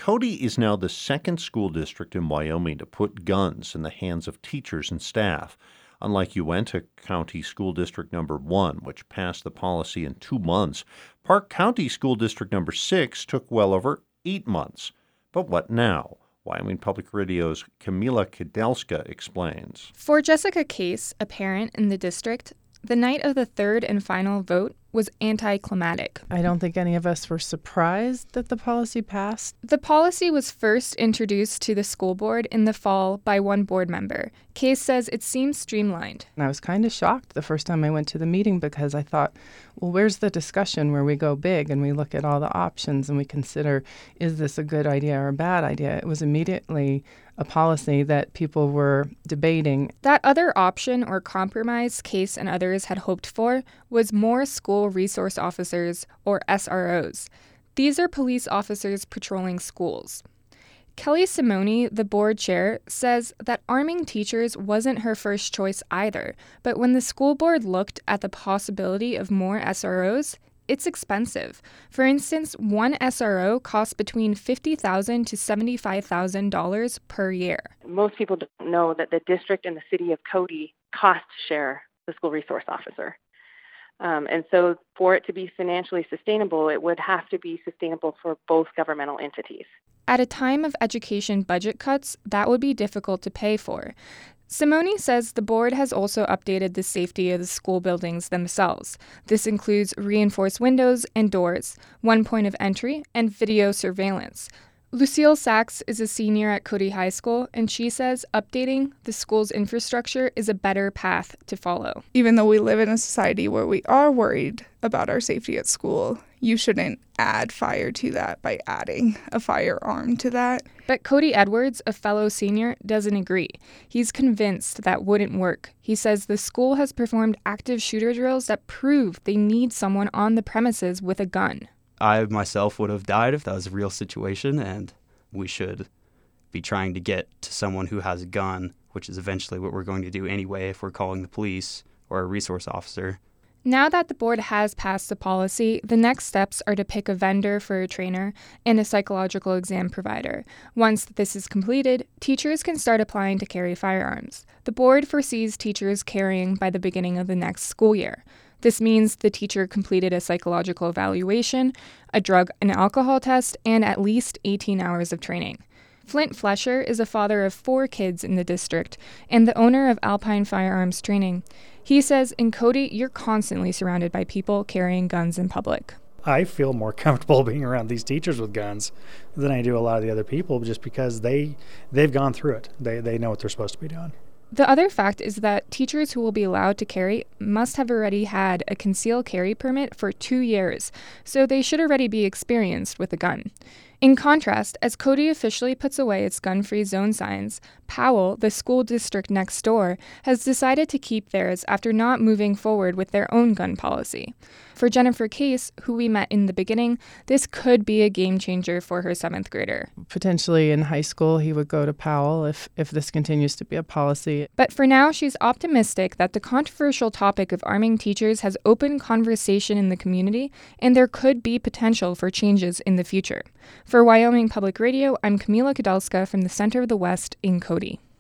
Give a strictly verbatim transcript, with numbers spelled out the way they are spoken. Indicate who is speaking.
Speaker 1: Cody is now the second school district in Wyoming to put guns in the hands of teachers and staff. Unlike Uinta County School District Number one, which passed the policy in two months, Park County School District Number six took well over eight months. But what now? Wyoming Public Radio's Camila Kudelska explains.
Speaker 2: For Jessica Case, a parent in the district, the night of the third and final vote was anticlimactic.
Speaker 3: I don't think any of us were surprised that the policy passed.
Speaker 2: The policy was first introduced to the school board in the fall by one board member. Case says it seems streamlined.
Speaker 3: And I was kind of shocked the first time I went to the meeting because I thought, well, where's the discussion where we go big and we look at all the options and we consider, is this a good idea or a bad idea? It was immediately a policy that people were debating.
Speaker 2: That other option or compromise Case and others had hoped for was more school resource officers, or S R Os. These are police officers patrolling schools. Kelly Simone, the board chair, says that arming teachers wasn't her first choice either, but when the school board looked at the possibility of more S R Os, it's expensive. For instance, one S R O costs between fifty thousand dollars to seventy-five thousand dollars per year.
Speaker 4: Most people don't know that the district and the city of Cody cost share the school resource officer. Um, and so for it to be financially sustainable, it would have to be sustainable for both governmental entities.
Speaker 2: At a time of education budget cuts, that would be difficult to pay for. Simone says the board has also updated the safety of the school buildings themselves. This includes reinforced windows and doors, one point of entry, and video surveillance. Lucille Sachs is a senior at Cody High School, and she says updating the school's infrastructure is a better path to follow.
Speaker 5: Even though we live in a society where we are worried about our safety at school, you shouldn't add fire to that by adding a firearm to that.
Speaker 2: But Cody Edwards, a fellow senior, doesn't agree. He's convinced that wouldn't work. He says the school has performed active shooter drills that prove they need someone on the premises with a gun.
Speaker 6: I myself would have died if that was a real situation, and we should be trying to get to someone who has a gun, which is eventually what we're going to do anyway if we're calling the police or a resource officer.
Speaker 2: Now that the board has passed the policy, the next steps are to pick a vendor for a trainer and a psychological exam provider. Once this is completed, teachers can start applying to carry firearms. The board foresees teachers carrying by the beginning of the next school year. This means the teacher completed a psychological evaluation, a drug and alcohol test, and at least eighteen hours of training. Flint Flesher is a father of four kids in the district and the owner of Alpine Firearms Training. He says in Cody, you're constantly surrounded by people carrying guns in public.
Speaker 7: I feel more comfortable being around these teachers with guns than I do a lot of the other people just because they, they've gone through it. They, they know what they're supposed to be doing.
Speaker 2: The other fact is that teachers who will be allowed to carry must have already had a concealed carry permit for two years, so they should already be experienced with a gun. In contrast, as Cody officially puts away its gun-free zone signs, Powell, the school district next door, has decided to keep theirs after not moving forward with their own gun policy. For Jennifer Case, who we met in the beginning, this could be a game changer for her seventh grader.
Speaker 3: Potentially in high school, he would go to Powell if, if this continues to be a policy.
Speaker 2: But for now, she's optimistic that the controversial topic of arming teachers has opened conversation in the community, and there could be potential for changes in the future. For Wyoming Public Radio, I'm Camila Kudelska from the Center of the West in Cody.